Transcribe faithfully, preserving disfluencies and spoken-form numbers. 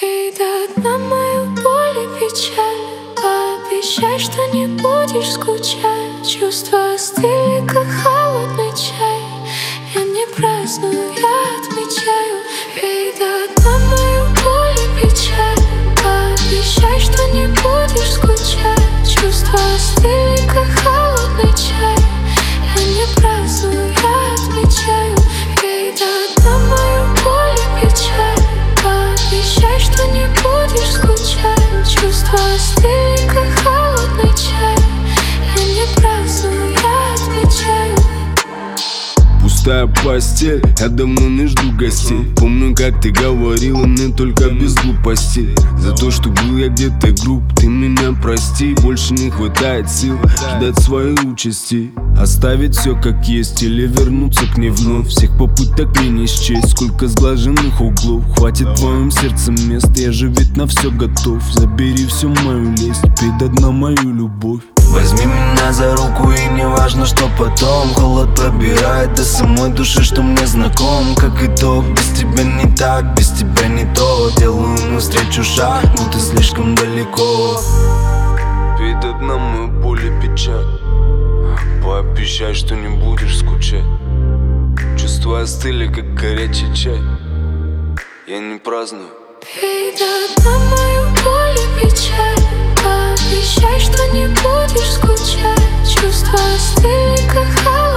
Передать на мою боль и печаль. Пообещай, что не будешь скучать. Чувства остыли, как холодный чай. Я не праздную, я отмечаю. Передать на мою боль и печаль. Пообещай, что не будешь скучать. Чувства остыли, как холодный чай. Я не праздную, я отмечаю. Передать на мою боль и печаль. Пообещай, что не будешь скучать. Чувства остыли, как холодный чай. Я не праздную, я отмечаю. Пустая постель, я давно не жду гостей. Помню, как ты говорила мне только без глупостей. За то, что был я где-то груб, ты меня прости. Больше не хватает сил ждать своей участи. Оставить все как есть или вернуться к ней вновь. Всех попыток мне не счесть, сколько сглаженных углов. Хватит в твоем сердце мест, я же ведь на все готов. Забери всю мою лесть, передай на мою любовь. Возьми меня за руку и не важно, что потом. Холод пробирает до самой души, что мне знаком. Как итог, без тебя не так, без тебя не то. Делаю навстречу шаг, но ты слишком далеко. Передать на мою боль и печаль. Пообещай, что не будешь скучать. Чувства остыли, как горячий чай. Я не праздную. Передать на мою боль и печаль. Пообещай, что не будешь скучать. Чувства остыли, как холод.